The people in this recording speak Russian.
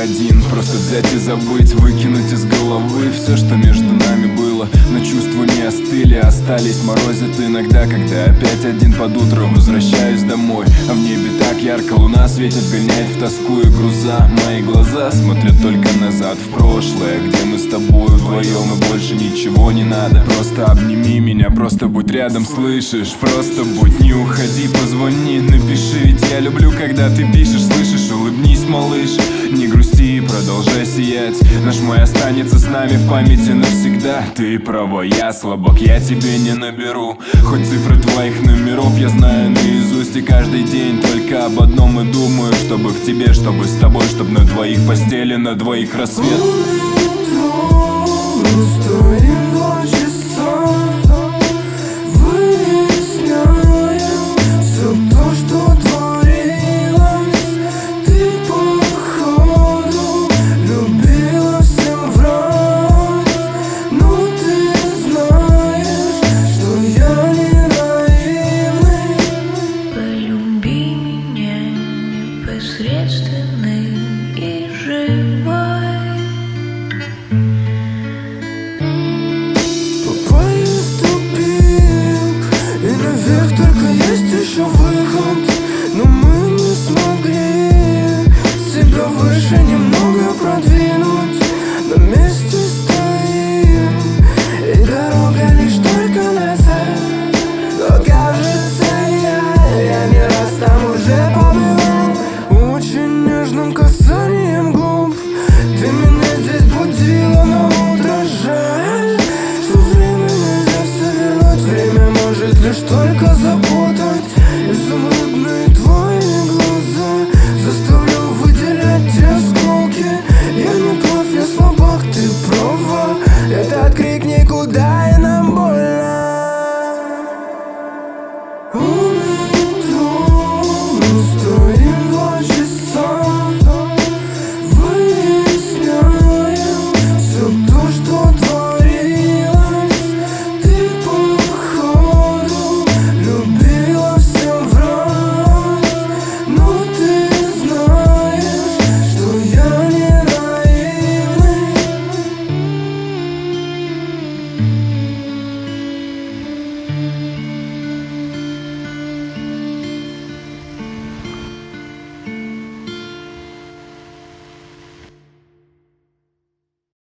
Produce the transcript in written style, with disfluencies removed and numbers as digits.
один. Просто взять и забыть, выкинуть из головы все, что между нами было. Но чувства не остыли, остались, морозят иногда, когда опять один под утро возвращаюсь домой. А в небе так ярко луна светит, гоняет в тоску и груза. Мои глаза смотрят только назад, в прошлое, где мы с тобой вдвоем и больше ничего не надо. Просто обними меня, просто будь рядом, слышишь? Просто будь, не уходи, позвони, напиши. Ведь я люблю, когда ты пишешь, слышишь? Улыбнись, малыш, не грусти, продолжай сиять. Наш май останется с нами в памяти навсегда. Ты права, я слабак, я тебе не наберу. Хоть цифры твоих номеров я знаю наизусть. И каждый день только об одном и думаю: чтобы к тебе, чтобы с тобой, чтобы на двоих постели, на двоих рассвет. Посредственный и живой. Попали в тупик, и наверх только есть еще